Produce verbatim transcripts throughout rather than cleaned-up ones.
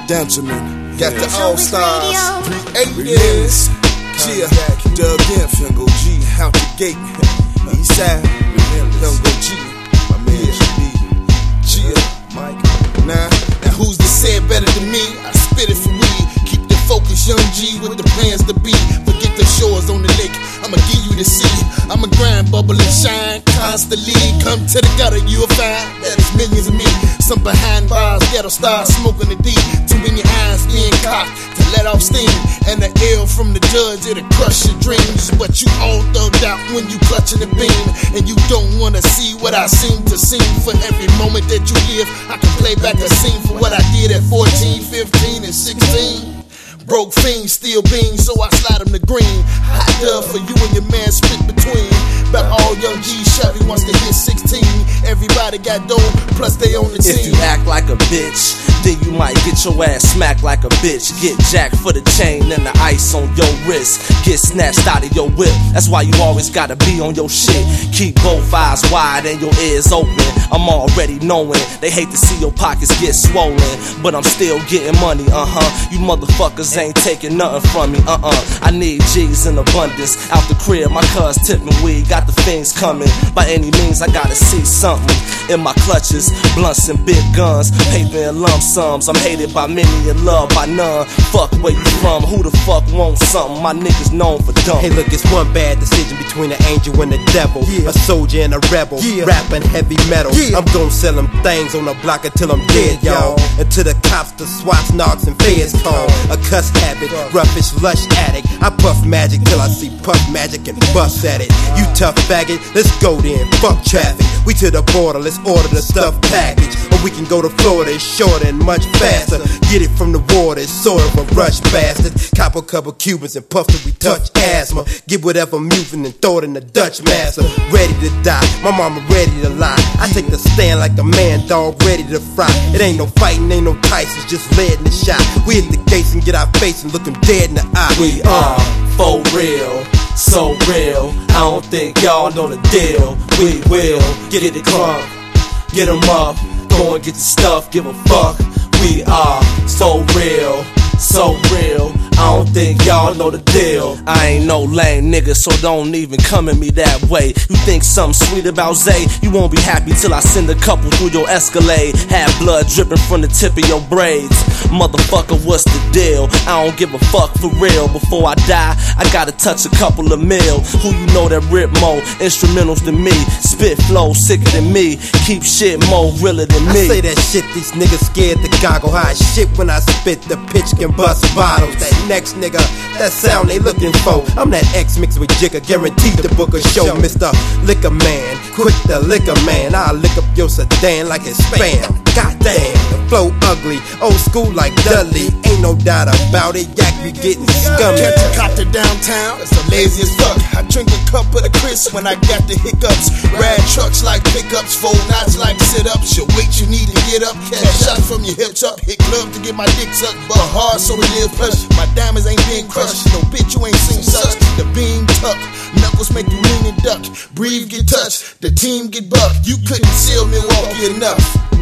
Benjamin. Got the All-Stars. Eight Release. Chia. Doug Inf. Young O G. Out the gate. Eastside. Young O G. My man G B. Chia. Mike. Nah. And who's to say it better than me? I spit it for weed. Keep the focus, young G, with the plans to be. Forget the shores on the lake. I'ma give you the sea. I'ma grind, bubble and shine constantly. Come to the gutter, you'll find that it's millions of me. Some behind bars, ghetto stars smoking the D. Too many eyes being cocked to let off steam. And the L from the judge, it'll crush your dreams. But you all thugged out when you clutching the beam. And you don't wanna see what I seem to sing. For every moment that you live, I can play back a scene for what I did at fourteen, fifteen, and sixteen. Broke fiends, still beans, so I slide them to green. Hot dub for you and your man split between. About all young G Chevy wants to hit sixteen. Everybody got dough, plus they on the team. If you act like a bitch, then you might get your ass smacked like a bitch. Get jacked for the chain and the ice on your wrist. Get snatched out of your whip. That's why you always gotta be on your shit. Keep both eyes wide and your ears open. I'm already knowing they hate to see your pockets get swollen, but I'm still getting money, uh-huh. You motherfuckers ain't taking nothing from me, uh-uh. I need G's in abundance. Out the crib, my cuz tipping weed, got the things coming. By any means, I gotta see something in my clutches. Blunts and big guns, paper and lump sums. I'm hated by many and loved by none. Fuck where you from, who the fuck wants something? My niggas known for dumb. Hey look, it's one bad decision between an angel and the devil, yeah. A soldier and a rebel, yeah. Rapping heavy metal, yeah. I'm gon' sell them things on the block until I'm dead, y'all. Until the cops, the SWATs, knocks, and feds call. A cuss habit, roughish, lush addict. I puff magic till I see puff magic and bust at it. You tough faggot, let's go then, fuck traffic. We to the border, let's order the stuff package. Or we can go to Florida, it's shorter and much faster. Get it from the water, it's sort of a rush bastard. Cop a couple Cubans and puff till we touch asthma. Get whatever moving and throw it in the Dutch master. Ready to die, my mama ready to lie. I take the stand like a man dog, ready to fry. It ain't no fighting, ain't no tights, it's just lead in the shot. We hit the gates and get our face and look them dead in the eye. We are for real, so real. I don't think y'all know the deal. We will get it crunk, get them up, go and get the stuff, give a fuck. We are so real, so real. I don't think y'all know the deal. I ain't no lame nigga, so don't even come at me that way. You think something sweet about Zay? You won't be happy till I send a couple through your Escalade. Have blood dripping from the tip of your braids. Motherfucker, what's the deal? I don't give a fuck for real. Before I die, I gotta touch a couple of mil. Who you know that rip more instrumentals than me? Spit flow sicker than me. Keep shit more realer than me. I say that shit, these niggas scared to goggle. Hot shit when I spit, the pitch can bust bottles. That next nigga, that sound they looking for. I'm that X mixed with Jigga, guaranteed to book a show. Mister Liquor Man, quick the liquor man. I'll lick up your sedan like it's spam. Goddamn, the flow ugly, old school like Dudley. Ain't no doubt about it, yak be getting scummy. Catch a cop to downtown, it's the lazy as fuck. I drink a cup of the Chris when I got the hiccups. Rad trucks like pickups, fold knots like sit-ups. Your weight you need to get up, catch shots from your hips up. Hit club to get my dick sucked, but hard so it live plush. My diamonds ain't being crushed, no bitch you ain't seen such. The beam tuck, knuckles make you lean and duck. Breathe, get touched, the team get bucked. You couldn't seal Milwaukee enough.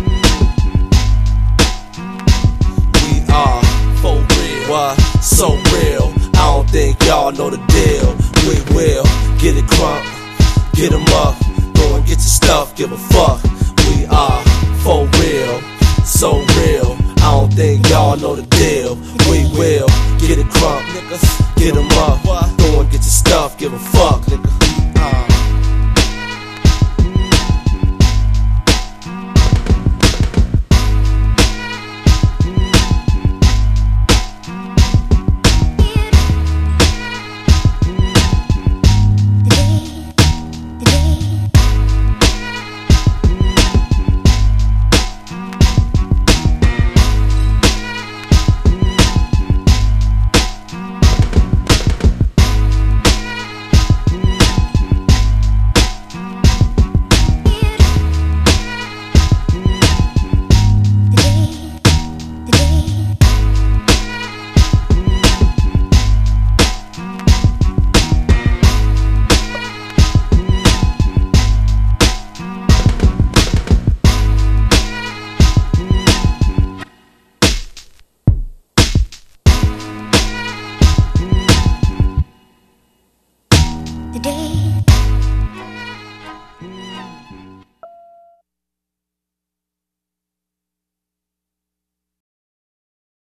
We are for real, what? So real. I don't think y'all know the deal. We will get it crunk, get them up, go and get your stuff, give a fuck. We are for real, so real. I don't think y'all know the deal. We will get it crunk, get them up, go and get your stuff, give a fuck, nigga.